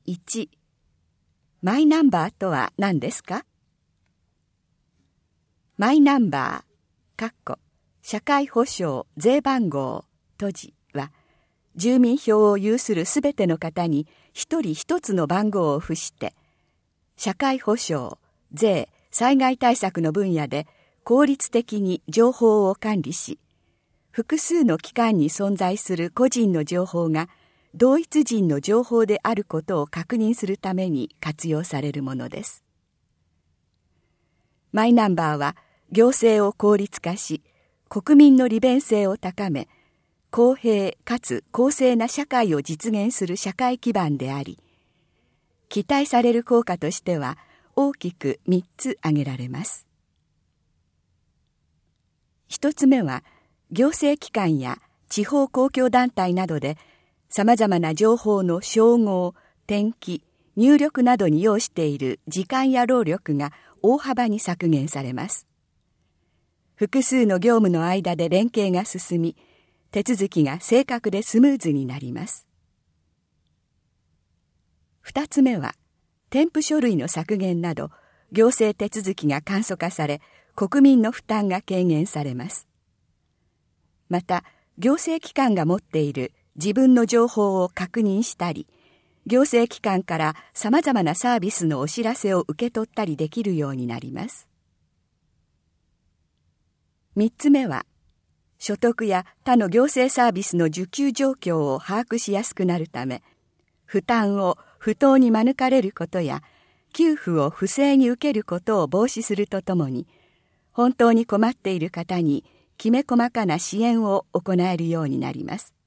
1、マイナンバーとは何ですか？マイナンバー、社会保障税番号、は、住民票を有するすべての方に一人一つの番号を付して、社会保障、税、災害対策の分野で効率的に情報を管理し、複数の機関に存在する個人の情報が同一人の情報であることを確認するために活用されるものです。マイナンバーは行政を効率化し、国民の利便性を高め、公平かつ公正な社会を実現する社会基盤であり、期待される効果としては大きく3つ挙げられます。1つ目は、行政機関や地方公共団体などでさまざまな情報の照合、転記、入力などに要している時間や労力が大幅に削減されます。複数の業務の間で連携が進み、手続きが正確でスムーズになります。2つ目は、添付書類の削減など、行政手続きが簡素化され、国民の負担が軽減されます。また、行政機関が持っている自分の情報を確認したり、行政機関からさまざまなサービスのお知らせを受け取ったりできるようになります。3つ目は、所得や他の行政サービスの受給状況を把握しやすくなるため、負担を不当に免れることや、給付を不正に受けることを防止するとともに、本当に困っている方にきめ細かな支援を行えるようになります。